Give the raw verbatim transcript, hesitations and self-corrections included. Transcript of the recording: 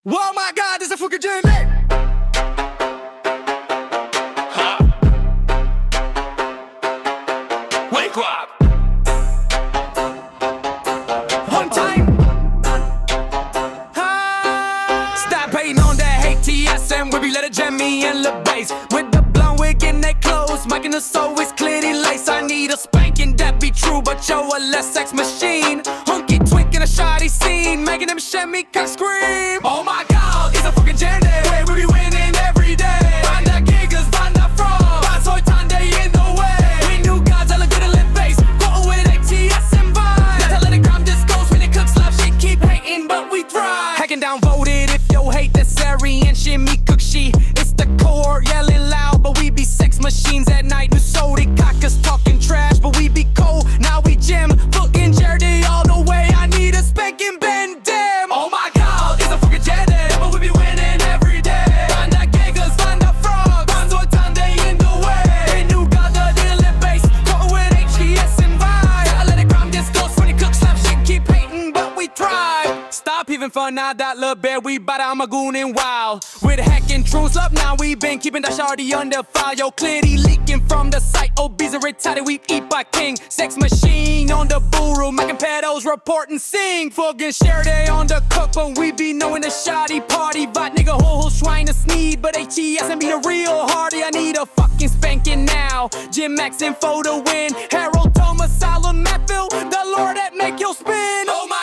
Oh my god, det är så fucking genialt! Wake up! One time! Stop hating on that hate T S M where we let it jam me and the bass. With the blonde wig and they clothes, micing us always clearly lace. I need a spanking that be true, but yo a less sex machine. Hunky twink in a shoddy scene, making them shimmy cock scream. Oh my god, it's a fucking jam way, we be winning every day. Find that giggers, find that fraud, find soy Tande in the way. We new gods, I look good at lit face, go with A T S M vibe. That's a let it crime discos when it cooks love, she keep hating but we thrive. Hacking down voted if yo hate the Sari and shimmy cook she. It's the core yelling loud, but we be sex machines at night. New Sodi cockers talking trash, but we be cold. Now we gym, fucking Jerdy all the way. I need a spanking bend damn. Oh my god, it's a fucking Jerdy, but we be winning every day. Find that giggers, find that frog, find soy Tande in the way. They new got the deal in base, caught with H G S and vibe. I let it crime discos when it cooks slap shit, keep hating but we thrive. Stop even fun now that little bear, we bout I'm a goon and wild. With hacking truths up now, we been keeping that shardy under fire. Yo, clearly leaking from the site. Obese and retarded, we eat by king. Sex machine on the buru, making pedos report and sing. Fucking share day on the cook, but we be knowing the shoddy party. But nigga, ho ho swine to sneed, but H E S and be the real hardy. I need a fucking spanking now. Jim Max info to win. Harold Thomas, Solomon Matthew, the Lord that make you spin. Oh my